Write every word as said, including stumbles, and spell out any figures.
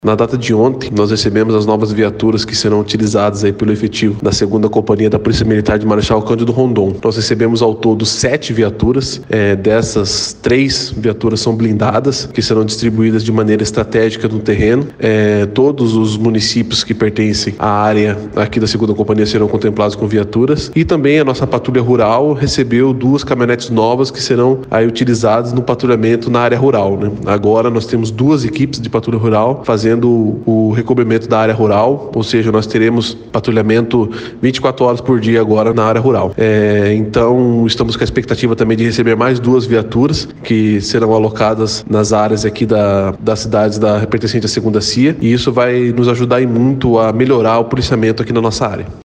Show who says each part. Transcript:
Speaker 1: Na data de ontem, nós recebemos as novas viaturas que serão utilizadas aí pelo efetivo da segunda Companhia da Polícia Militar de Marechal Cândido Rondon. Nós recebemos ao todo sete viaturas, é, dessas três viaturas são blindadas, que serão distribuídas de maneira estratégica no terreno. É, todos os municípios que pertencem à área aqui da segunda Companhia serão contemplados com viaturas. E também a nossa patrulha rural recebeu duas caminhonetes novas que serão aí utilizadas no patrulhamento na área rural, né? Agora nós temos duas equipes de patrulha rural fazendo o recobrimento da área rural, ou seja, nós teremos patrulhamento vinte e quatro horas por dia agora na área rural. É, então, estamos com a expectativa também de receber mais duas viaturas que serão alocadas nas áreas aqui da, das cidades da pertencente à segunda C I A, e isso vai nos ajudar muito a melhorar o policiamento aqui na nossa área.